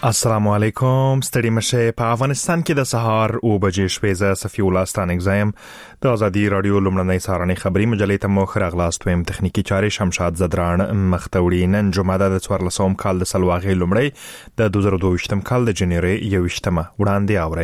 السلام علیکم. ستړي مشه. په افغانستان کې د سهار او بجې شپې ز صفی الله ستانګزایم د ازادي رادیو لمړنۍ سارنې خبري مجلې ته مو خراغلاست ويم. تخنیکی چارې شمشاد زدران مختوړي. نن جمعه د 14 کال د سلواغې لمړی د 2022 کال د جنوري 21 وړاندې اوري.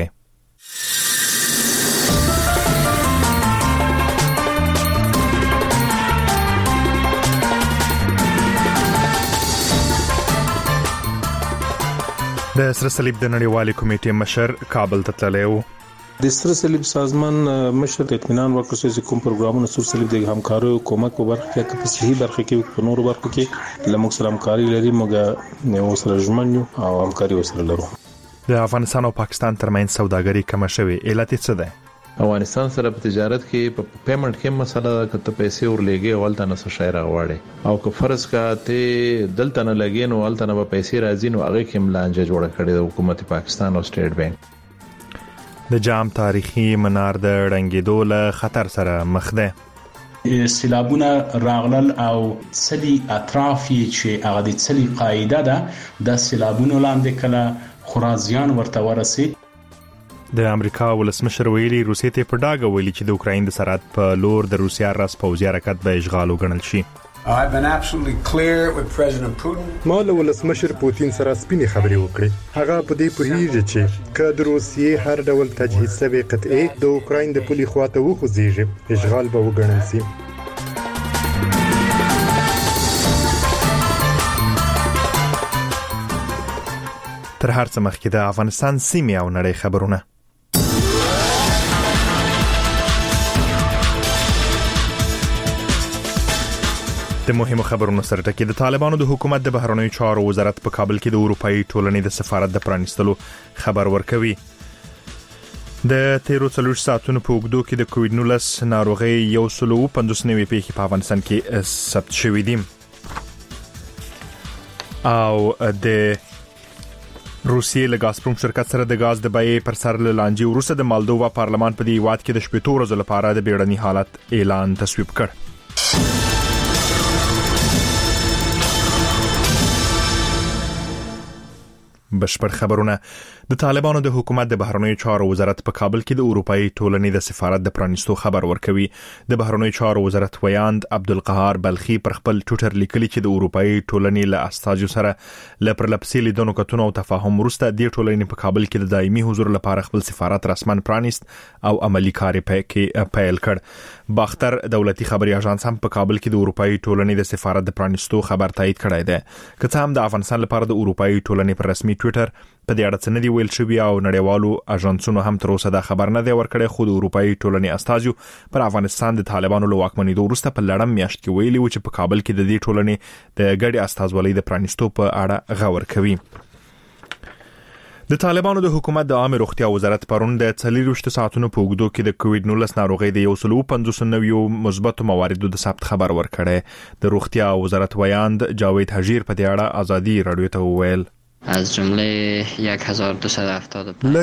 د سره صلیب د نړیوالې کمیټې مشر کابل ته تللی و. د سره صلیب سازمان مشر اطمینان ورکړ چې کوم پروګرامونه سره صلیب د همکاري او کومک په برخه کې په صحیح برخه کې په نورو برخو کې لموږ سره همکاري لري. موږ نو سره ژمنو او همکاري وسره لرو. د افغانستان او پاکستان ترمنځ سوداګري کم شوه. علت څه ده؟ افغانستان سره په تجارت کې په پیمنټ کې مسله کته پیسې ورلېږي اولته نه څه شای راوړي او که فرض کا ته دلته نه لګین او اولته نه پیسې راځي نو هغه کې ملانجه جوړه کړې د حکومت پاکستان او سټیټ بانک. د جام تاریخي منار د رنګېدو له خطر سره مخ ده. سیلابونه راغلل او څلي اطراف چې هغه د څلي قاعده ده د سیلابونو لاندې کله خرازیان ورته ورسید. د امریکا ولسمشر ویلي روسیې ته په ډاګه ویلي چې د اوکراین د سرحد په لور د روسیا راس پوځي حرکت به اشغال وګڼل شي. I've been absolutely clear with President Putin. ما له ولسمشر پوتین سره سپینې خبرې وکړې. هغه په دې پوهیږي چې که د روسیې هر ډول تجهیز سوي قطعې د اوکراین د پولي خواته وخوځيږي اشغال به وګڼل شي. تر هر څه مخکې د افغانستان سیمې او نړۍ خبرونه. د مهمو خبرونو سره ټکی. د طالبانو د حکومت د بهرنیو چارو وزارت په کابل کې د اروپאי ټولنې د سفارت د پرانیستلو خبر ورکوي. د 13 ساعتونو په اوږدو کې د کووډ-19 ناروغي 159 پیښې په افغانستان کې ثبت شوې دي. او د روسیې له غازپروم شرکت سره د غاز د بیې پر سر لانجې وروسته د مالدووا پارلمان په دې هیواد کې د 17 ورځې لپاره د بیړني حالت اعلان تصویب کړ. بشپړ خبرونه. د طالبانو د حکومت د بهرنیو چارو وزارت په کابل کې د اروپאי ټولنې د سفارت د پرانیستو خبر ورکوي. د بهرنیو چارو وزارت ویاند عبدالقهار بلخي پر خپل ټوئیټر لیکلي چې د اروپאי ټولنې له استازو سره ل پرلپسې لیدونو کتنو او تفاهم وروسته د ټولنې په کابل کې د دایمي حضور لپاره خپل سفارت رسمن پرانیست او عملی کار پیل کړ. باختر دولتي خبري اژانس هم په کابل کې د اروپאי ټولنې د سفارت د پرانیستو خبر تایید کړی دی. که څه هم د افغانستان لپاره د اروپאי ټولنې پر رسمي ټوئیټر په دې اړه څه نه دی ویل شوی او نړیوالو اژانسونو هم تر اوسه دا خبر نه دی ورکړی. خو د اروپאי ټولنې استازو پر افغانستان د طالبانو له واکمنۍ وروسته په لړم میاشت کې ویلي و چې په کابل کې د دې ټولنې د ګډي استازولۍ د پرانیستو په اړه غور کوي. د طالبانو د حکومت د عامه روغتیا وزارت پرون د 24 ساعتونو په اوږدو کې د کووډ-19 ناروغي د 159 مثبت مواردو د ثبت خبر ورکړی. د روغتیا وزارت ویاند جاوید حجیر په دې اړه ازادي رادیو ته وویل. از جمله 1270 له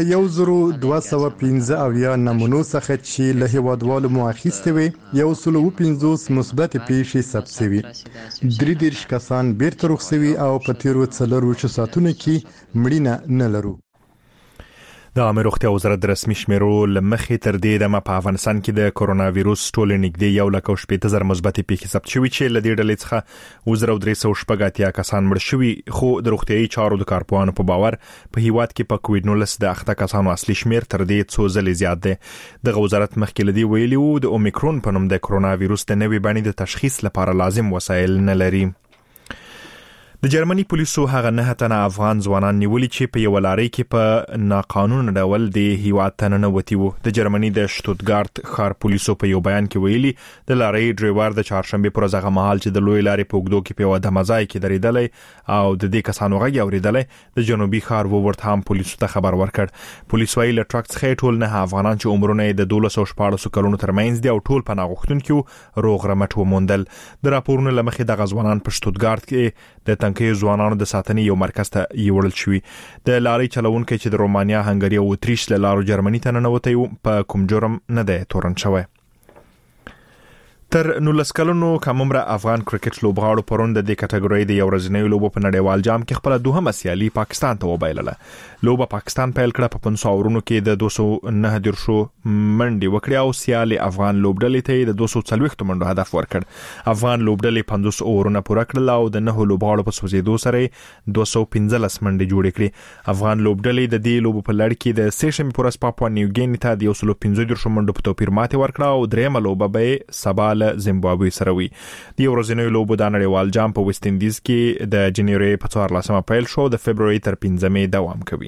1215 نمونو څخه چې له هیوادوالو مو اخیستې وي 150 مثبت پیښې ثبت شوي. 33 کسان بیرته رخصوي او په تیرو 4 ساعتونو کې مړینه نه لرو. د عامه روغتیا وزارت د رسمي شمیرو لمخې تر دې دمه په افغانستان کې د کورونا وایروس ټولې نږدې 1,80,000 مثبت پیښې ثبت شوي چې له دې ډلې څخه 1380 کسان مړ شوي. خو د روغتیايي چارو د کارپوهانو په باور په هیواد کې په کووډ-19 د اخته کسانو اصلي شمیر تر دې څو ځلې زیات دی. د وزارت مخکې لدی ویلي وو د اومیکرون په نوم د کورونا وایروس د نوې بڼې د تشخیص لپاره لازم وسایل نه لري. د جرمني پولیسو هغه 9 تنه افغان ځوانان نیولي چې په یو لارۍ کې په ناقانونه ډول د هیواد ته ننوتي وو. د جرمني د شتوتګارت ښار پولیسو په یو بیان کې ویلي د لارۍ ډرایور د چهارشنبه پر ورځ هغه مهال چې د لوی لارې په اوږدو کې په یو دمځای کې درېدلی او د دې کسانو غږ اورېدلی د جنوبي ښار وورتهام پولیسو ته خبر ورکړ. پولیس ویلي له ټرک څخه ټول 9 افغانان چې عمرونه د 1214 کلونو ترمنځ دي او ټول پناه غوښتونکي روغ رمټ وموندل. د راپورونو لمخې د غزوانان په شتوتګارت کې د تنکي ځوانانو د ساتنې یو مرکز ته یوړل شوی. د لارۍ چلوونکي چې د رومانیا، هنګري او اتریش له لارو جرمني ته ننوتی په کوم جرم نه دی تورن شوی. تر 19 کلونو کممره افغان کرکټ لوبغاړو پرون د دې کټګورۍ د یو ورځنۍ لوبو په نړیوال جام کې خپل دوهمه سیالي پاکستان ته وبایلله. لوبه پاکستان پیل کړه په 500 اورونو کې د 209 درشو منډي وکړه او سیالي افغان لوبډلې ته د 240 منډو هدف ورکړ. افغان لوبډلې 50 اورونه پوره کړل او د 9 لوبغاړو په سوځېدو سره 215 منډي جوړې کړې. افغان لوبډلې د دې لوبو په لړ کې د سیشن پورس پاپوا نیوګینی ته د 115 درشو منډو په توپیر ماته ورکړه او درېمه لوبه به سبا زیمبابوې سره وي. د ورځنیو لوبو د نړیوال جام په ویسټ انډیز کې د جنوري په 14 پیل شو د فبرवरी تر 15 دوام کوي.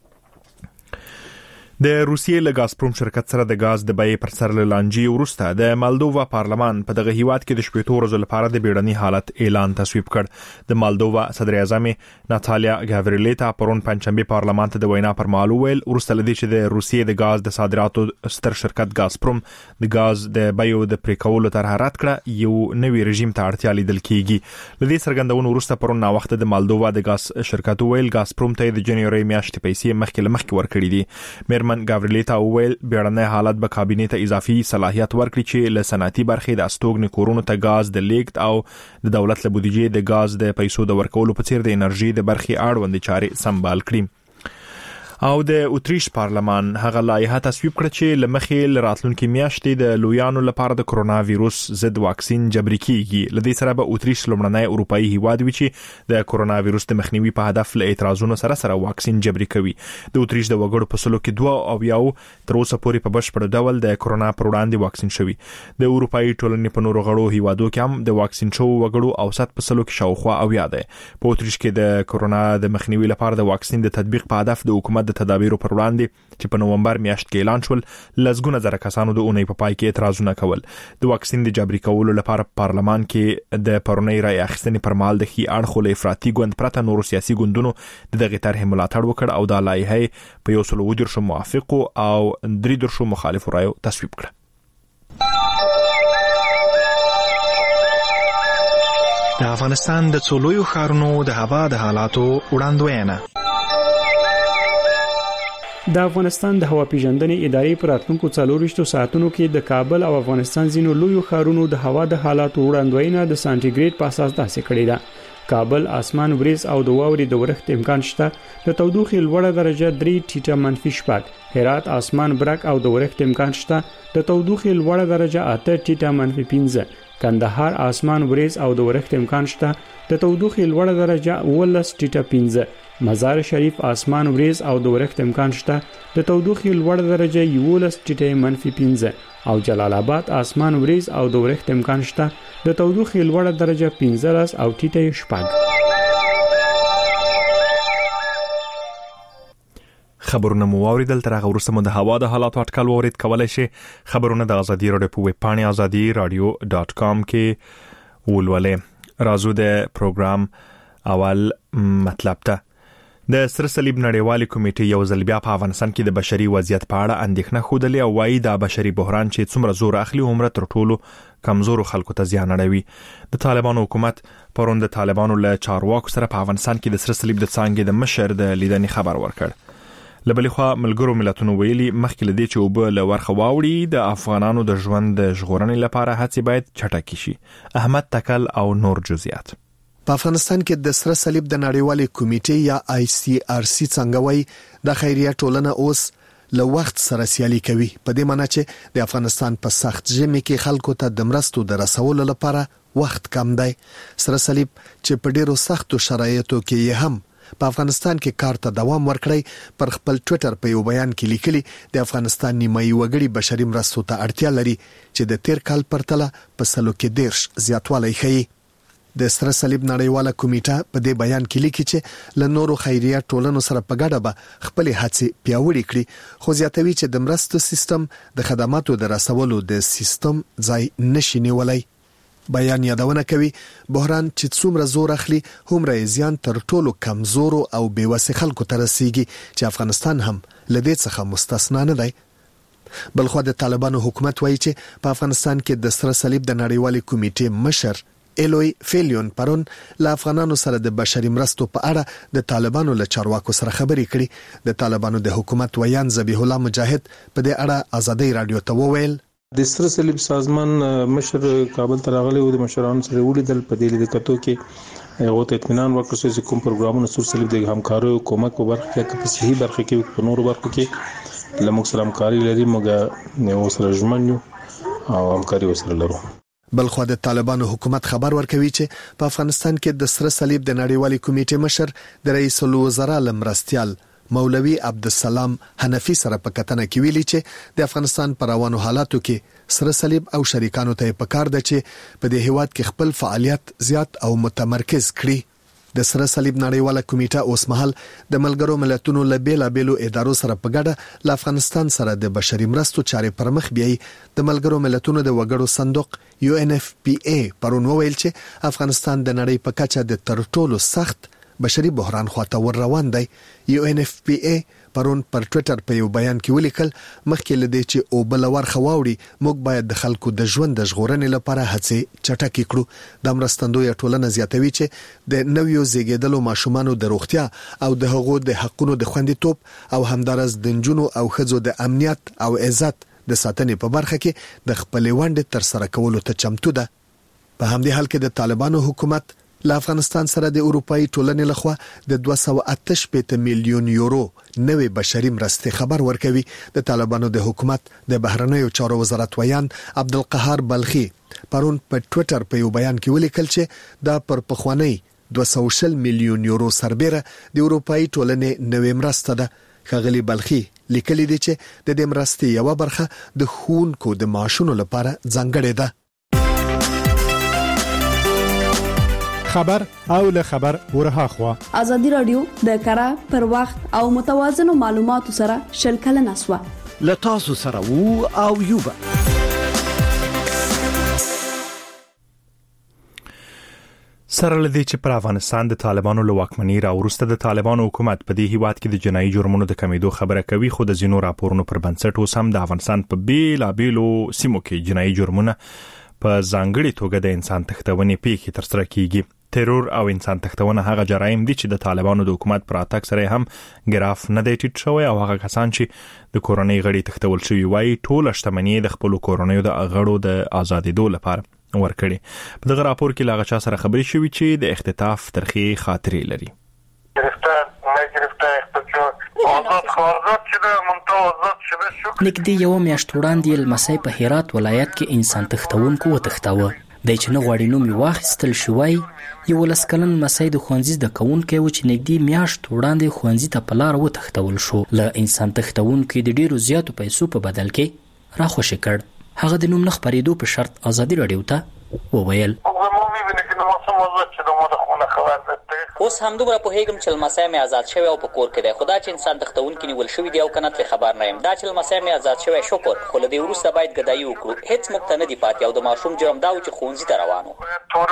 د روسیې له غازپروم شرکت سره د غاز د بیې پر سر لانجې وروسته د مالدووا پارلمان په دغه هیواد کې د شپږ ورځې لپاره د بیړني حالت اعلان تصویب کړ. د مالدووا صدر اعظم ناتالیا گاوریلیتا پرون پنځشنبه پارلمان ته د وینا پر مهال ویل وروسته لدې چې د روسیې د غاز د صادراتو ستر شرکت غازپروم د غاز د بیو د پریکولو طرح رد کړه یو نوی رژیم ته اړتیا لیدل کیږي. لدې څرګندونو وروسته پرون نا وخت د مالدووا د غاز شرکت ویل غازپروم ته د جنوري میاشتې پیسې مخکې ورکړي دي. میرمن گاوریلیتا ویل بیړنی حالت به کابینې ته اضافي صلاحیت ورکړي چې له صنعتي برخې د استوګنې کورونو ته غاز د لیږد او د دولت له بودیجې د غاز د پیسو د ورکولو په څیر د انرژي د برخې اړوند چارې سمبال کړي. او د اتریش پارلمان هغه لایحه تصویب کړه چې لمخې راتلونکي میاشتې د لویانو لپاره د کرونا وایروس ضد واکسین جبري کیږي. لدې سره به اتریش لومړنی اروپאי هیواد وي چې د کرونا وایروس د مخنیوي په هدف له اعتراضونو سره واکسین جبري کوي. د اتریش د وګړو په سلو کې 2 او یو تر اوسه پورې په بشپړ ډول د کرونا پر وړاندې واکسین شوي. د اروپאי ټولنې په نورو غړو هیوادو کې هم د واکسین شو وګړو اوسط په سلو کې شاوخوا او یاده. په اتریش کې د کرونا د مخنیوي لپاره د واکسین د تطبیق په هدف د حکومت د تدابیرو پر وړاندې چې په نومبر میاشت کې اعلان شول لزګونه زره کسانو د اونۍ په پای کې اعتراضونه کول. د واکسین د جبري کولو لپاره پارلمان کې د پرونی رای اخیستنې پر مهال د خي اړخو له افراطي ګوند پرته نورو سیاسي ګوندونو دغه طرح ملاتړ وکړ او د لایحه په 110 موافق او 3 مخالف رایو تصویب کړ. د افغانستان د څولویو ښارونو د هوا د حالاتو وړاندوینه. د افغانستان د هوا پیژندنې ادارې پر راتلونکو 24 ساعتونو کې د کابل او افغانستان ځینو لویو ښارونو د هوا د حالاتو وړاندوینه د سانټیګریډ په اساس داسې کړې ده. کابل اسمان وریځ او د واورې د ورښت امکان شته. د تودوخې لوړه درجه 3 ټیټه منفي شپږ. هرات اسمان برک او د ورښت امکان شته. د تودوخې لوړه درجه 8 ټیټه منفي 15. کندهار اسمان وریځ او د ورښت امکان شته. د تودوخې لوړه درجه 19 ټیټه 15. مزار شریف اسمان وریځ او د ورښت امکان شته. د تودوخې لوړه درجه 11 ټیټه منفي 15. او جلال آباد اسمان وریځ او د ورښت امکان شته. د تودوخې لوړه درجه 15 او ټیټه شپږ. خبرونه مو واوریدل. تر هغه وروسته مو د هوا د حالاتو اټکل واورید. کولای شئ خبرونه د ازادي رادیو په ویب پاڼه azadi.radio.com کې ولولئ. راځو د پروګرام اول مطلب ته. د سره صلیب نړیوالې کمیټې یو ځل بیا په افغانستان کې د بشري وضعیت په اړه اندېښنه خوده او وايي دا بشري بحران چې څومره زور اخلي عمره تر ټولو کمزورو خلکو ته زیان اړوي. د طالبانو حکومت پرون د طالبانو له چارواکو سره په افغانستان کې د سره صلیب د څانګې د مشر د لیدنې خبر ورکړ. لبلې خوا ملګرو ملتونو ویلي مخکې لدې چې وب له ورخه واوړي د افغانانو د ژوند د ژغورنې لپاره هڅې باید چټکې شي. احمد تکل او نور جزئیات. په افغانستان کې د سره صلیب د نړیوالې کمیټې یا ICRC څنګه وایي د خیریه ټولنه اوس له وخت سره سیالي کوي. په دې معنی چې د افغانستان په سخت ژمي کې خلکو ته د مرستو د رسولو لپاره وخت کم دی. سره صلیب چې په ډیرو سختو شرایطو کې هم په افغانستان کې کار ته دوام ورکړی پر خپل ټوئیټر په یو بیان کې لیکلي د افغانستان نیمایي وګړي بشري مرستو ته اړتیا لري چې د تیر کال پرتله په سلو کې 10 زیاتوالی ښیي. د سره صلیب نړیواله کمیټه په دې بیان کې لیکي چې له نورو خیریه ټولنو سره په ګډه به خپل هڅې پیاوړې کړي خو زیاتوي چې د مرستو سیستم د خدماتو د رسولو د سیستم ځای نشي نیولای. بیان یادونه کوي بحران چې څومره زور اخلي هومره زیان تر ټولو کمزورو او بیوسه خلکو ته رسیږي چې افغانستان هم لدې څخه مستثنا نه دی. بلخو د طالبانو حکومت وایي چې په افغانستان کې د سره صلیب د نړیوالې کمیټې مشر الوی فیلیون پرون له افغانانو سره د بشري مرستو په اړه د طالبانو له چارواکو سره خبرې کړي. د طالبانو د حکومت ویان ذبیح الله مجاهد په دې اړه ازادي رادیو ته وویل د سره صلیب سازمان مشر کابل ته راغلی او د مشرانو سره ولیدل. په دې لیدکتو کې هغه ته اطمینان ورکړ چې کوم پروګرامونه سور صلیب د همکارۍ او کومک په برخه کې په صحیح برخه کې په نورو برخو کې لموږ سره همکاري لري، موږ یو سره ژمن یو او همکاري وسره لرو. بلخو د طالبانو حکومت خبر ورکوي چې په افغانستان کې د سره صلیب د نړیوالې کمیټې مشر د رئیس الوزرا لمرستيال مولوی عبدالسلام حنفی سره په کتنه کې ویلي چې د افغانستان پر روانو حالاتو کې سره صلیب او شریکانو ته پکار ده چې په دې هیواد کې خپل فعالیت زیات او متمرکز کړي. د سره صلیب نړیواله کمیټه اوس مهال د ملګرو ملتونو له بیلابېلو ادارو سره په ګډه له افغانستان سره د بشري مرستو چارې پرمخ بیاي. د ملګرو ملتونو د وګړو صندوق UNFPA پرون وویل چې افغانستان د نړۍ په کچه د تر ټولو سخت بشري بحران خواته ور روان دی. UNFPA پرون پر ټوئیټر په یو بیان کې ولیکل مخکې لدی چې او بل ورخه واوړي موږ باید د خلکو د ژوند د ژغورنې لپاره هڅې چټکې کړو. د مرستندوی ټولنه زیاتوي چې د نویو زیږیدلو ماشومانو د روغتیا او د هغو د حقونو د خوندیتوب او همدارس د نجونو او ښځو د امنیت او عزت د ساتنې په برخه کې د خپلې ونډې تر سره کولو ته چمتو ده. په همدې حال کې د طالبانو حکومت له افغانستان سره د اروپאי ټولنې لخوا د 288 میلیون یورو نوې بشري مرستې خبر ورکوي. د طالبانو د حکومت د بهرنیو چارو وزارت ویان عبدالقهار بلخي پرون په ټوئیټر په یو بیان کې ولیکل چې دا پر پخوانی 200 میلیون یورو سربېره د اروپאי ټولنې نوې مرسته ده. خغلی بلخي لیکلي دي چې د دې مرستې یو برخه د ښوونکو د معاشونو لپاره ځانګړې ده. خبر او له خبر ورها خوا ازادي رادیو د کارا پر وخت او متوازن معلوماتو سره شلکل نسوا لتاسو سره وو او یوبا سره لدی چې پر افغانستان د طالبانو له واکمنۍ راوروسته د طالبانو حکومت په دې هیواد کې د جنایي جرمونو د کمیدو خبره کوي، خو د زینو راپورونو پر بنسټ اوس هم د افغانستان په بیلابېلو سیمو کې جنایي جرمونه په ځانګړي توګه د انسان تښتونې پیښې ترسره کیږي. ترور او انسان تښتونه هغه جرایم دي چې د طالبانو د حکومت پر اتاک سره هم ګراف نه دی ټیټ شوی او هغه کسان چې د کورونی غړي تښتول شوی وای ټول شتمنۍ د خپل کورونیو د غړو د آزادېدو لپاره ورکړي. په دغه راپور کې لاغه چا سره خبري شوی چې د اختطاف ترخی خاطرې لري. نږدې یو میاشت وړاندې لمسی په هرات ولایت کې انسان تښتونکو وتښتاوه. د چې نه غواړي نوم واخیستل شوی. یو لسکلن لمسی د ښوونځي د کوونکو و چې نږدې میاشت وړاندې ښوونځي ته په لار وتښتول شو. له انسان تښتونکو د ډیرو زیاتو پیسو په بدل کې راخوشي کړ. هغه د نوم نه خبرېدو په شرط ازادي رادیو ته وویل اوس هم دومره پوهیږم چې لمسی مې آزاد شوی او په کور کې دی، خدا چې انسان تښتونکي نیول شوی دی او کنه ترې خبر نه یم. دا چې لمسی مې آزاد شوی شکر، خو له دې وروسته باید ګدایي وکړو. هیڅ موږ ته نه دی پاتې او د ماشوم جرم دا و چې ښوونځي ته روان و.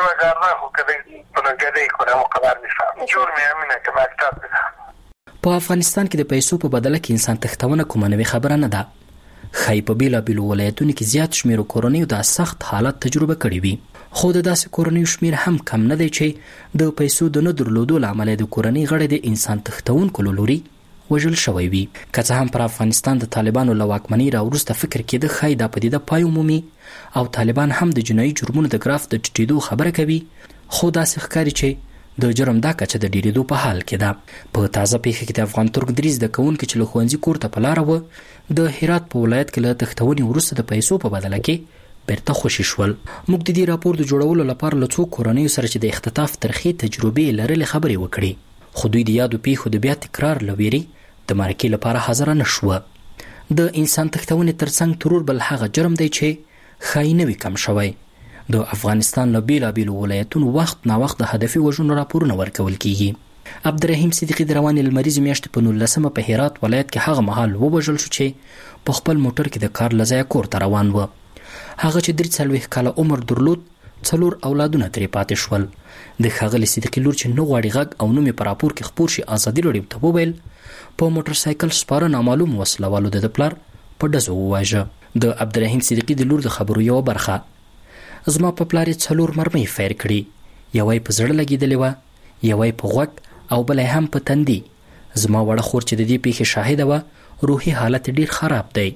په افغانستان کې د پیسو په بدله کې انسان تښتونه کومه نوې خبره نه ده. ښایي په بیلابېلو ولایتونو کې زیات شمېر کورنیو دا سخت حالت تجربه کړی وي، خو د داسې کورنیو شمېر هم کم نه دی چې د پیسو د نه درلودو له امله د کورنۍ غړي د انسان تښتونکو له لوري وژل شوی وي. که څه هم پر افغانستان د طالبانو له واکمنۍ راوروسته فکر کېده ښایي دا پدیده پای ومومي او طالبان هم د جنایي جرمونو د ګراف د ټیټېدو خبره کوي، خو داسې ښکاري چې د جرم دا کچه د ډیریدو په حال کې ده. په تازه پیښه کې د افغان ترک دریز د کوونکو چې له ښوونځي کور ته په لاره و د هرات په ولایت کې له تښتونې وروسته د پیسو په بدله کې بیرته خوشي شول. موږ د دې راپور د جوړولو لپاره له څو کورنیو سره چې د اختطاف ترخې تجربې لرلې خبرې وکړې، خو دوی د یادو پیښو د بیا تکرار له ویرې د مرکې لپاره حاضر نه شوه. د انسان تښتونې ترڅنګ ترور بل هغه جرم دی چې ښایي نه وي کم شوی. د افغانستان له بیلابېلو ولایتونو وخت نا وخت د هدفي وژنو راپورونه ورکول کیږي. عبدالرحیم صدیقي د روانې لمریزې میاشتې په 19 په هرات ولایت کې هغه مهال ووژل شو چې په خپل موټر کې د کار له ځایه کور ته روان و. هغه چې 43 کاله عمر درلود 4 اولادونه ترې پاتې شول. د ښاغلي صدیقي لور چې نه غواړي غږ او نوم یې په راپور کې خپور شي ازادي رادیو ته وویل په موټر سایکل سپاره نامعلوم وسلوالو د پلار په ډزو وواژه. د عبدالرحیم صدیقي د لور د خبرو یو برخه زما په پلار 4 مرمۍ فیر کړي، یوه په زړه لګېدلې وه، یوه په غوږ او بله هم په تندي. زما وړه خور چې د دې پیښې شاهده وه روحي حالت ډیر خراب دی،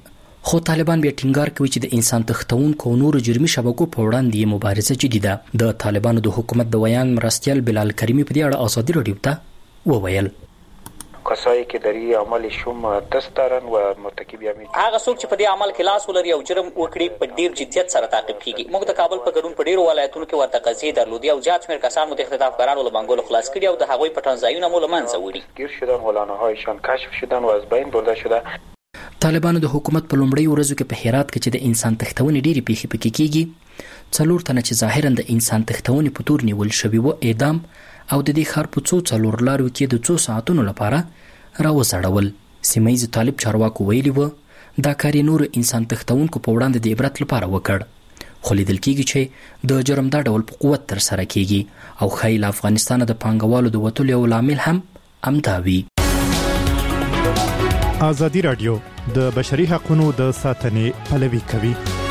خو طالبان بیا ټینګار کوي چې د انسان تښتونکو او نورو جرمي شبکو په وړاندې مبارزه جدي ده. د طالبانو د حکومت د ویان مرستیال بلال کریمی په دې اړه ازادي رادیو ته وویل کسایی که در این عمل شوم دست دارن و مرتکب یعنی هغه څوک چې په دې عمل کې لاس ولري او جرم وکړي په ډیر جدیت سره تعقیب کیږي. موږ د کابل په ګډون په ډیرو ولایتونو کې ورته قضیې درلودې او زیات شمېر کسان مو د اختطافګرانو له منګولو خلاص کړي او د هغوی پټن ځایونه مو له منځه وړي. گیر شدن غلانه‌هایشان کشف شدن و از بین برده شده. طالبانو د حکومت په لومړۍ ورځو کې په هرات کې چې د انسان تښتونې ډېرې پیښې پکې کیږي 4 تنه چې ظاهرا د انسان تښتونې په تور نیول شوي وو اعدام او د دې ښار په 4 لارو کې د 2 ساعتونو لپاره راوځړول. سیمه ییز طالب چارواکو ویلي وو دا کار نور انسان تښتونکو په وړاندې د عبرت لپاره وکړ خو لیدل کیږي چې د جرم دا ډول په قوت تر سره کیږي او خیل افغانستان د پانګوالو د وټولو یو لامل هم امداوي. ازادي رادیو د بشري حقوقو د ساتنې پلوي کوي.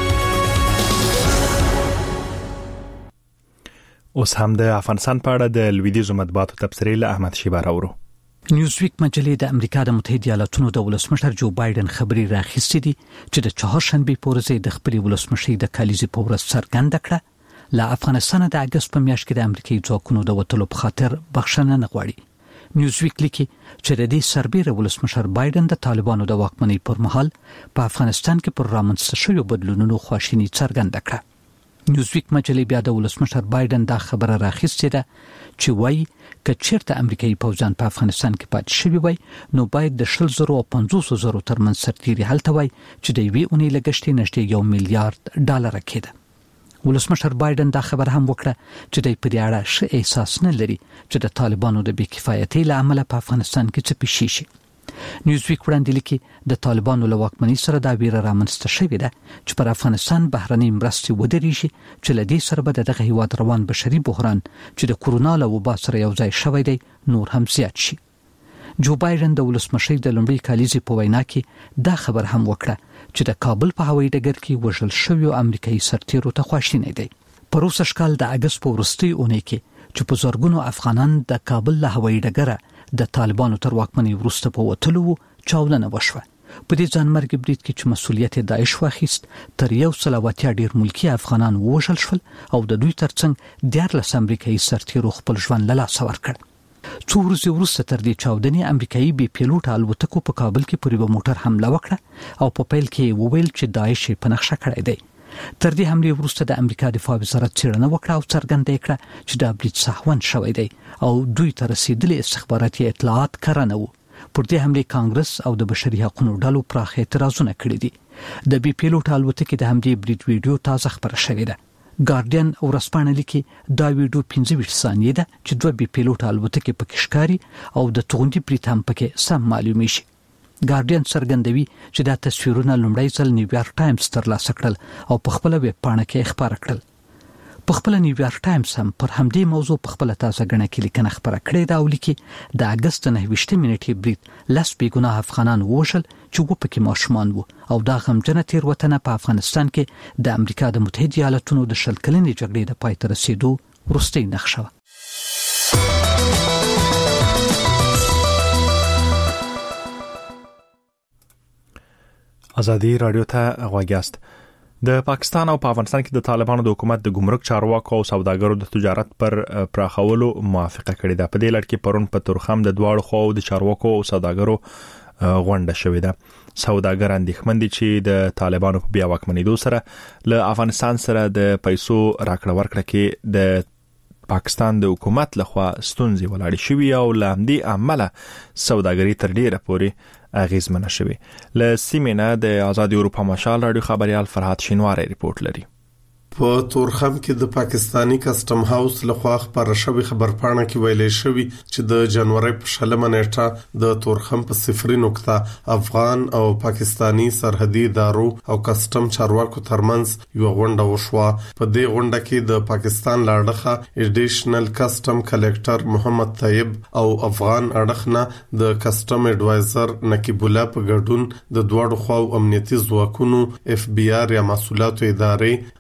اوس هم د افغانستان په اړه د لویدیځ مطبوعاتو تبصرې له احمد شیبه راوړو. نیوزویک مجلې د امریکا د متحده ایالاتونو د ولسمشر جو بایدن خبري راخستې دي چې د چهارشنبه په ورځ د خپل ولسمشر د کالیزي په ورځ څرګنده کړه له افغانستان د اگست په میاشت کې د امریکایي ځواکونو د وټلو په خاطر بخښنه نه غواړي. نیوزویک لیکي چې د دې سربېره ولسمشر بایدن د طالبانو د واکمنۍ پر مهال په افغانستان کې پر رامنځته شویو بدلونونو خواشیني څرګنده کړه. نیوزویک مجلې بیا د ولسمشر بایدن دا خبره راخستې ده چې وایي که چیرته امریکایي پوځیان په افغانستان کې پاتې شوي وای نو باید د 100,000 او 50,000 ترمنځ سرتیري هلته وای چې د یوې اونۍ لګښت نږدې $1 میلیارډ کېده. ولسمشر بایدن دا خبر هم وکړه چې د په دې اړه ښه احساس نه لري چې د طالبانو د بې کفایتۍ له امله په افغانستان کې څه پیښ شي. نیوزویک وړاندې لیکي د طالبانو له واکمنۍ سره دا ویره رامنځته شوې ده چې پر افغانستان بهرنۍ مرستې ودرېږي چې له دې سره به دغه هیواد روان بشري بحران چې د کورونا له وبا سره یو ځای شوی دی نور هم زیات شي. جو بایدن د ولسمشر د لومړي کالیزي په وینا کې دا خبر هم وکړه چې د کابل په هوایي ډګر کې وژل شویو امریکایي سرتیرو ته خواشینی دی. پروسه شکل د اگست په وروستۍ اونۍ کې چې په زرګونو افغانان د کابل له هوایي ډګره د طالبانو تر واکمنۍ وروسته په وټلو چاودنه وشوه. په دې ځانمرګي برید کې چې مسؤلیت داعش واخیست تر 180 ډیر ملکی افغانان وژل شول او د دوی ترڅنګ 14 امریکایي سرتیرو خپل ژوند له لاسه ورکړ. څو ورځې وروسته تر دې چاودنې امریکایي بي پیلوټ الوتکو په کابل کې پر یو موټر حمله وکړه او په پیل کې وویل چې داعش په نقشه کړی دی. تر دې حملې وروسته د امریکا دفاع وزارت څېړنه وکړه او څرګنده کړه چې دا برید سهون شوی دی او دوی ته رسیدلي استخباراتي اطلاعات کره نه وو. پر دې حملې کانګرس او د بشري حقوقو ډلو پراخ اعتراضونه کړي دي. د بي پیلوټ الوتکې د همدې برید ویډیو تازه خبره شوې ده. ګارډین او ورځپاڼه لیکي دا ویډیو 25 ثانیې ده چې دوه بي پیلوټ الوتکې پکې ښکاري او د توغندي برید هم پکې سم معلومي شي. ګارډین څرګندوي چې دا تصویرونه لومړی ځل نیویارک ټایمز ترلاسه کړل او په خپل ویب پاڼه کې خبره کړل. په خپل نیویارک ټایمز هم پر همدې موضوع په خپل تازه غنه کې لیکنه خبره کړې ده او لیکي د اگست 9 منټې برید لاس بیګناه افغانان وژل چې و پکې ماشومان وو او دا غمجنه تیروتنه په افغانستان کې د امریکا د متحده ایالاتونو د شل کلنې جګړې د پای ته رسیدو وروستۍ نښه. ازادي رادیو ته غوږیاست. د پاکستان او په افغانستان کې د طالبانو د حکومت د ګمرک چارواکو او سوداګرو د تجارت پر پراخولو موافقه کړې ده. په دې لړ کې پرون په تورخم د دواړو خواو د چارواکو او سوداګرو غونډه شوې ده. سوداګر اندېښمن دي چې د طالبانو په بیا واکمنېدو سره له افغانستان سره د پیسو راکړه ورکړه کې د پاکستان د حکومت لخوا ستونزې ولاړې شوې او له همدې عمله سوداګري تر ډیره پورې اغیزمنه شوې. له سیمې نه د آزادي اروپا مشال رادیو خبريال فرهاد شینواری ریپورت لري. په تورخم کې د پاکستانی کسٹم هاوس لخوا خبره شوی خبرپاڼه کې ویلې شوی چې د جنوري په 16 نیټه د تورخم په 0 نقطه افغان او پاکستانی سرحدي ادارو او کسٹم چارواکو ترمنځ یو غونډه وشوه. په دې غونډه کې د پاکستان لاړخه ایډیشنل کسٹم کلیکټر محمد طیب او افغان اړخنه د کسٹم ایڈوایزر نقیب الله په ګډون د دوړو خواو امنیتي ځواکونو اف بي آر یا مسؤلیت ادارې او د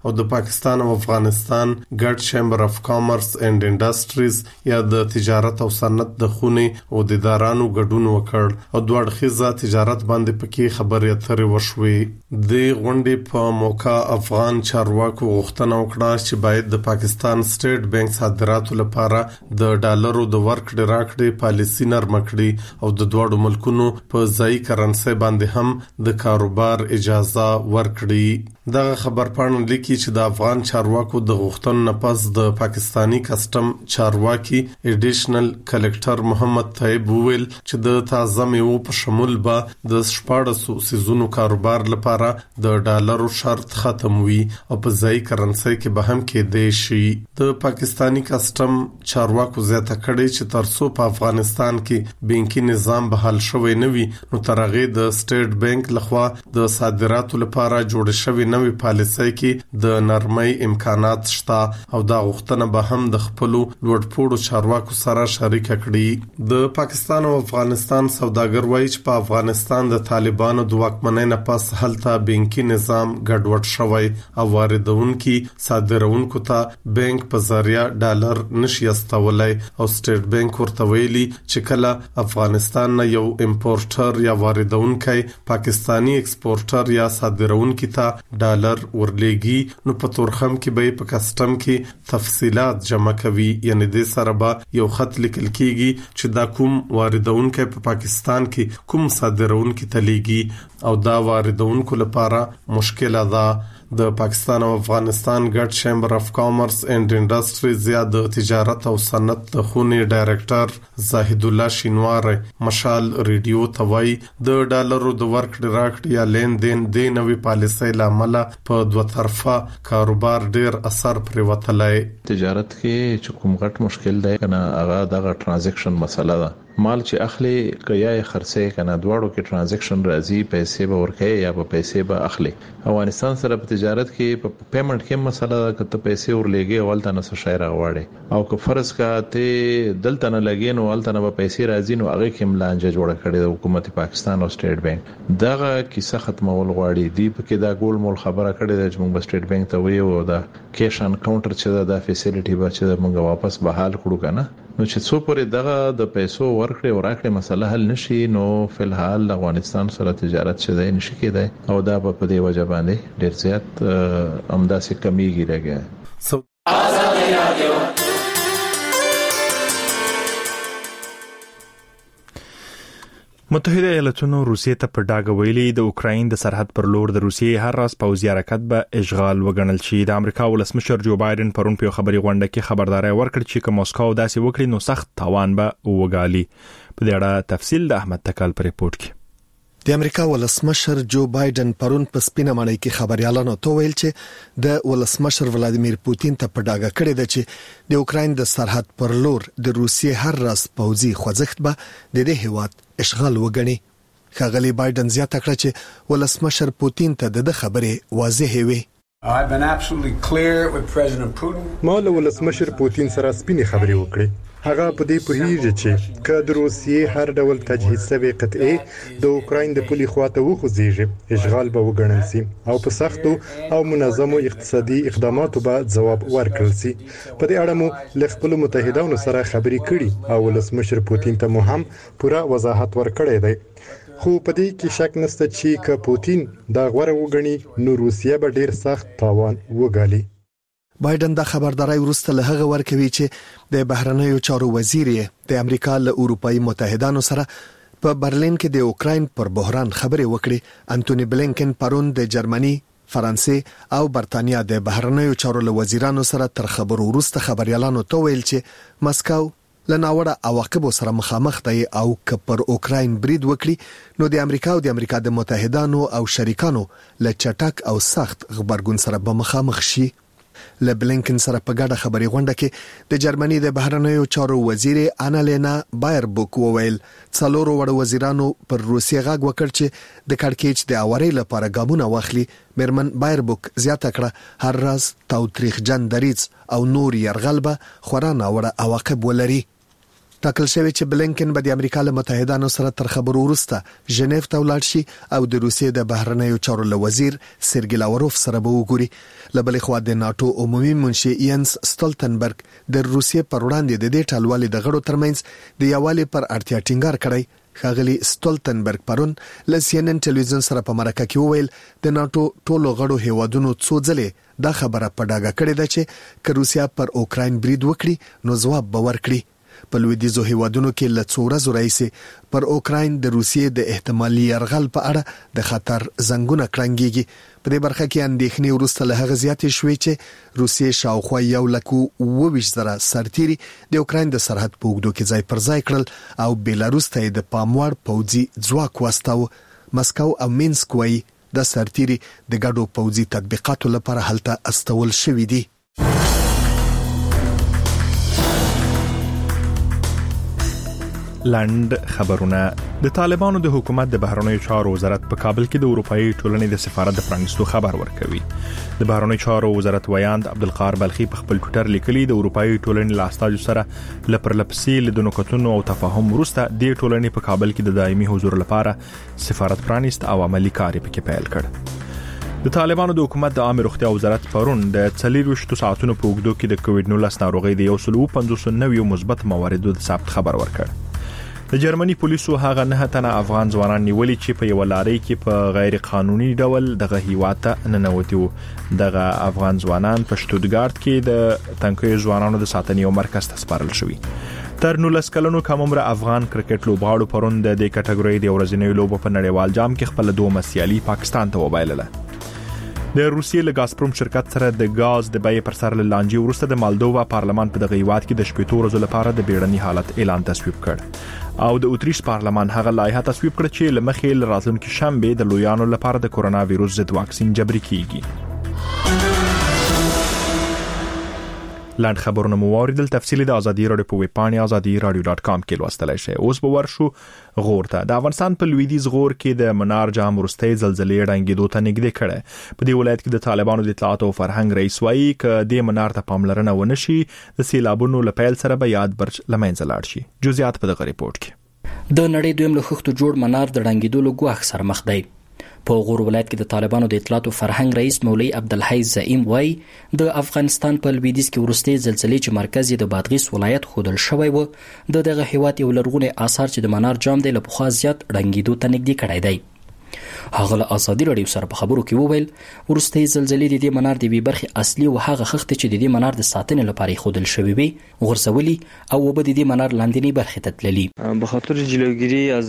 پاکستان او افغانستان ګډ چیمبر اف کامرس اینڈ انډستریز یا د تجارت او صنعت د خونې او د ادارانو ګډون وکړ او دوه اړخیزه تجارت باندې پکې خبرې اترې وشوې د غونډې په موقع افغان چارواکو غوښتنه وکړه چې باید د پاکستان سټیټ بانک صادراتو لپاره د ډالرو د ورکړې راکړې پالیسي نرم کړي او د دوه ملکونو په ځای کرنسي باندې هم د کاروبار اجازه ورکړي. دغه خبر پاڼه لیکي چې د افغان چارواکو د غوښتنو نه پس د پاکستانی کسٹم چارواکي ایډیشنل کلکټر محمد طیب وویل چې د تازه میوو په شمول به د 1400 سيزونو کاروبار لپاره د ډالرو شرط ختم وي او په ځای کرنسي کې به هم کېدې شي. د پاکستانی کسٹم چارواکو زیاته کړي چې ترڅو په افغانستان کې بانکي نظام بحال شوی نه وي نو ترغه د سټیټ بانک لخوا د صادراتو لپاره جوړ شوی نوې پالیسۍ کې د نرمۍ امکانات شته او دا غوښتنه به هم د خپل لوړپوړو چارواکو سره شریک کړي. د پاکستان او افغانستان سوداګر وایي چې په افغانستان د طالبانو د واکمنۍ نه پس هلته بانکي نظام ګډوډ شوی او واردونکو صادرونکو ته بانک په ذریعہ ډالر نشي استولای او سټیټ بانک ورته ویلي چې کله افغانستان نه یو امپورټر یا واردونکو پاکستانی ایکسپورټر یا صادرونکو ته ډالر ورلېږي نو په تورخم کې به په کسٹم کې تفصيلات جمع کوي یعنی د سره به یو خط لیکل کیږي چې دا کوم واردونکو په پاکستان کې کوم صادرونکو ته لېږي او دا واردونکو لپاره مشکل ده. د پاکستان او افغانستان ګډ چیمبر اف کامرس اینڈ انډستریز یا د تجارت او صنعت د خونې ډایریکټر زاهد الله شینوار مشال ریډیو توای د ډالرو د ورکړې راکړې یا لین دین د نوې پالیسۍ لامل په دوه طرفه کاروبار ډیر اثر پرې وتلای. تجارت کې چې کوم غټ مشکل دی کنه هغه دغه ټرانزیکشن مسله ده. مال چې اخلي کیا خرڅه کنه دواړو کې ټرانزیکشن راځي پیسې به ورکړي یا به پیسې به اخلي. افغانستان سره په تجارت کې په پیمنٹ کې مسله ده کته پیسې ورلېږي اولته نه څه شای راوړي او که فرض کا ته دلته نه لګین او اولته نه پیسې راځي نو هغه کې ملانجه جوړه کړي د حکومت پاکستان او سټیټ بانک دغه کیسه ختمول غواړي دی په کې دا ګول مول خبره کړي د جمهور سټیټ بانک ته ویو دا کیش ان کاونټر چې دا فیسیلیټي به چې موږ واپس بحال کړو کنه نو چې څو پورې دغه د پیسو ورکړې او راکړې مسله حل نشي نو فلحال افغانستان سره تجارت شته نشي کېدای او دا په دې وجه باندې ډېر زیات امداسې کمیږي راګي. آزاد رادیو متحده ایالاتونو روسیې ته په ډاګه ویلي د اوکراین د سرحد پر لور د روسیې هر راز پوځي حرکت به اشغال وګڼل شي. د امریکا ولسمشر جو بایدن پرون په خبري غونډه کې خبرداري ورکړه چې کوم موسکو داسې وکړي نو سخت تاوان به وګالي. په دې اړه تفصیل د احمد تکال پر ریپورت کې. د امریکا ولسمشر جو بایدن پرون په سپینه مړی کې خبريالانو ته ویل چې د ولسمشر ولادیمیر پوتین ته په ډاګه کړی دی چې د اوکراین د سرحد پر لور د روسیې هر راز پوځي خوځښت به د دې هیواد اشغال وګڼي. ښاغلی بایدن زیاته کړه چې ولسمشر پوتین ته د خبرې واضح وي. I've been absolutely clear with President Putin. ما له ولسمشر پوتین سره سپینې خبرې وکړې. هغه په دې پوهیږي چې که د روسیې هر ډول تجهیز شوی قطعه د اوکراین د پولي خواته وخوځيږي اشغال به وګڼل شي او په سختو او منظمو اقتصادي اقداماتو به ځواب ورکړل شي. په دې اړه مو له خپل متحدانو سره خبرې کړې او ولسمشر پوتین ته مو هم پوره وضاحت ورکړی دی. خو په دې کې شک نشته چې که پوتین دا غوړه وګڼي نو روسیه به ډیر سخت تاوان وګالي. بایدن دا خبرداري ورسته له هغه ورکوي چې د بهرنیو چارو وزیر د امریکا له اروپאי متحدانو سره په برلین کې د اوکراین پر بحران خبرې وکړي. انټونی بلینکن پرون د جرمني، فرانسې او برتانیا د بهرنیو چارو له وزیرانو سره تر خبرو ورسته خبريالانو ته ویل چې مسکو لناوړه عواقب سره مخامخ دی او که پر اوکراین برید وکړي نو د امریکا او د امریکا د متحدانو او شریکانو له چټک او سخت خبرګون سره به مخامخ شي. له بلینکن سره په ګډه خبري غونډه کې د جرمني د بهرنیو چارو وزیر انالینا بایربوک وویل څلورو وړ وزیرانو پر روسیې غږ وکړ چې د کړکېچ د اوري لپاره ګامونه واخلي. میرمن بایربوک زیاته کړه هر راز تاوتریخ جن دریځ او نور يرغل به خورا ناوړه عواقب ولري. ټاکل شوی چې بلینکن به د امریکا له متحدانو سره تر خبرو وروسته ژنیف ته ولاړ شي او د روسیې د بهرنیو چارو وزیر سرګی لاوروف سره به وګوري. لبل خو د ناتو عمومي منشي ینس سټولتنبرګ د روسیې پر وړاندې د دې ټالوالي د غړو ترمنځ د یووالي پر اړتیا ټینګار کړی. خاغلی سټولتنبرګ پرون ل سی ان ان ټلویزیون سره په مرکه کې وویل د ناتو ټولو غړو هیوادونو څو ځله دا خبره په ډاګه کړې ده چې که روسیا پر اوکراین برید وکړي نو ځواب به ورکړي. په لویدیځو هیوادونو کې له څو ورځو راهیسې پر اوکراین د روسیې د احتمالي یرغل په اړه د خطر زنګونه کړنګيږي. په دې برخه کې اندېښنې وروسته له هغه زیاتې شوې چې روسیې شاوخوا 1,20,000 سرتیري د اوکراین د سرحد په اوږدو کې ځای پر ځای کړل او بیلاروس ته د پاموړ پوځي ځواک واستاو. مسکو او مینسک وايي د سرتیري د ګډو پوځي تطبیقاتو لپاره هلته استول شوې دي. لاند خبرونه. د طالبانو د حکومت د بهرنیو چارو وزارت په کابل کې د اروپאי ټولنې د سفارت د پرانیستو خبر ورکوي. د بهرنیو چارو وزارت ویاند عبدالقاهر بلخي په خپل ټوئیټر لیکلي د اروپאי ټولنې لاستاجو سره لپرلپسې له نوکتونو او تفاهم وروسته د ټولنې په کابل کې د دایمي حضور لپاره سفارت پرانیست او عملی کار پکې پیل کړ. د طالبانو د حکومت د عامه روغتیا وزارت پرون د 24 ساعتونو په اوږدو کې د کووډ 19 ناروغي د 159 مثبت مواردو د ثبت خبر ورکړ. د جرمني پولیسو هغه 9 تنه افغان ځوانان نیولي چې په یو لارۍ کې په غیر قانوني ډول دغه هیواد ته ننوتي وو. دغه افغان ځوانان په شتوتګارت کې د تنکي ځوانانو د ساتنې او مرکز ته سپارل شوي. تر 19 کلونو کم عمر افغان کرکټ لوبغاړو پرون د دې کټګوري د ورځنیو لوبو په نړیوال جام کې خپل دوه سیالي پاکستان ته وبایلله. د روسیې له غازپروم شرکت سره د غاز د بیې پر سر لانجې وروسته د مالدووا پارلمان په دغه هیواد کې د شپږ ورځو لپاره د بیړني حالت اعلان تصویب کړ او د اتریش پارلمان هغه لایحه تصویب کړ چې لمخې راتلونکي شنبه د لویانو لپاره د کورونا وایروس ضد واکسین جبري کیږي. لاند خبرونه موارد تفصیلی د ازادي رادیو په ویب پاڼه azadi.radio.com کې لوستلای شئ. اوس به ورشو غور ته. د افغانستان په لویدیځ غور کې د منار جام وروستۍ زلزلې ړنګېدو ته نږدې کړه. په دې ولایت کې د طالبانو د اطلاعات او فرهنګ رئیس وایي ک د منار ته پاملرنه ونشي د سیلابونو لپیل سره به یاد برج لمنځه لاړ شي. جزئیات په دغه ریپورت کې. د نړۍ دویم له خښتو جوړ منار د ړنګېدو له ګواښ سره مخ دی. په غور ولایت کې د طالبانو د اطلاعات او فرهنګ رئیس مولوی عبدالحی زعیم وایي د افغانستان په لویدیځ کې وروستۍ زلزلې چې مرکز یې د بادغیس ولایت خودل شوی و د دغه هیواد یو لرغونی آثار چې د منار جام دی له پخوا زیات ړنګېدو ته نږدې کړی دی. هغه له ازادي رادیو سره په خبرو کې وویل وروستۍ زلزلې د دې منار د وی برخې اصلي او هغه خښتې چې د دې منار د ساتنې لپاره خودل شوی وي غورځولي او وبد د دې منار لاندنی برخې ته تللي. به خاطر جلوگیری از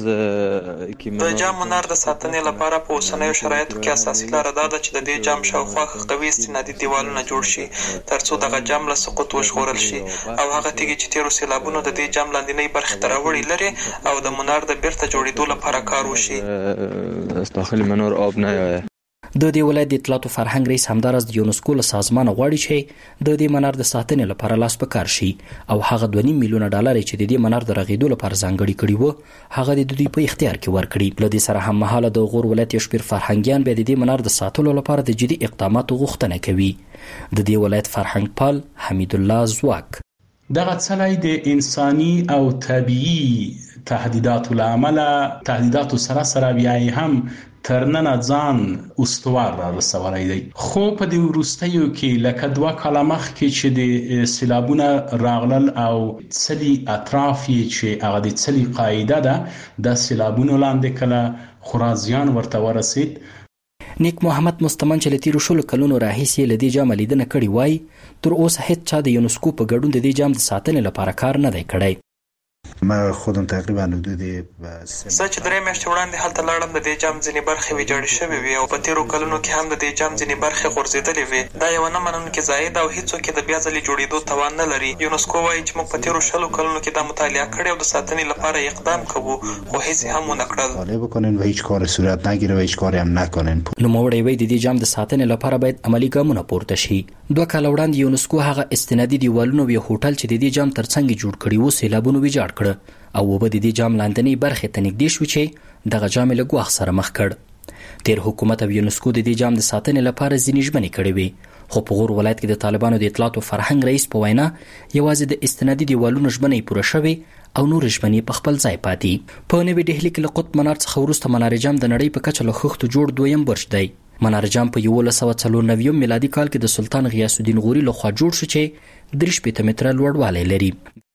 د جام منار د ساتنې لپاره په اوسنیو شرایطو کې اساسي لاره دا ده چې د دې جام شاوخوا قوي استنادي دیوالونه جوړ شي ترڅو دغه جام له سقوط وژغورل شي او هغه تیږي چې تیرو سیلابونو د دې جام لاندنی برخې ته راوړي لري او د منار د بیرته جوړېدو لپاره کار وشي. داخل منار آب نیایه. د دې ولایت د اطلاعات او فرهنګ رئیس همدارس د یونسکو له سازمان غواړي چې د دې منار د ساتنې لپاره لاس په کار شي او هغه 2.5 میلیونه ډالر چې د دې منار د رغېدو لپاره ځانګړي کړي وو هغه د دوی په اختیار کې ورکړي. له دې سره هم مهاله د غور ولایت یو شمېر فرهنګیان به د دې منار د ساتلو لپاره د جدي اقداماتو غوښتنه کوي. د دې ولایت فرهنګ پال حمید الله زواک دغه څلای د انساني او طبيعي تهدیداتو لامل تهدیداتو سره بیا هم ترننه ځان استوار را رسولای دی. خو په دې وروستیو کې لکه 2 کاله مخکې چې د سیلابونه راغلل او څلي اطراف چې هغه د څلي قاعده ده د سیلابونو لاندې کله خرازیان ورته ورسید. نیک محمد مستمن چې لتیرو شلو کلونو راهیسې لدی جام لیدنه کړي وای تر اوسه هیڅ چا د یونسکو په ګډون د دې جام د ساتنې لپاره کار نه دی کړی. ما خودم تقریبا حدود زه چې 3 میاشتې وړاندې هلته لاړم د دې جام ځینې برخې ویجاړې شوې وي او په تیرو کلونو کې هم د دې جام ځینې برخې غورځېدلې وي. دا یو نه منونکې ځای ده او هیڅوک یې د بیا ځلې جوړېدو توان نه لري. یونسکو وایي چې موږ په تیرو 10 کلونو کې دا مطالعه کړې او د ساتنې لپاره اقدام کوو خو هیڅ هم ونه کړل. مطالعه بکنین و هیچ کار صورت نگیره و هیچ کاری هم نکنین. نوموړی وایي د دې جام د ساتنې لپاره باید عملی ګامونه پورته شي. 2 کاله وړاندې یونسکو هغه استنادي دیوالونه یو هوټل چې د دې جام ترڅنګ جوړ کړی وو سیلابونو ویجاړ کړ او وبد د دې جام لاندنی برخې ته نږدې شو چې دغه جام له ګواښ سره مخ کړ. تیر حکومت او یونسکو د دې جام د ساتنې لپاره ځینې ژمنې کړې وي خو په غور ولایت کې د طالبانو د اطلاعات او فرهنګ رئیس په وینا یوازې د استنادي دیوالونو ژمنې پوره شوي او نور ژمنې په خپل ځای پاتې. په نوې ډهلي کې له قطب منار څخه وروسته منار جام د نړۍ په کچه له خښتو جوړ دویم برج دی. منار جام په 1994 میلادي کال کې د سلطان غیاث الدین غوري لخوا جوړ شو چې 3 متره لوړوالی لري.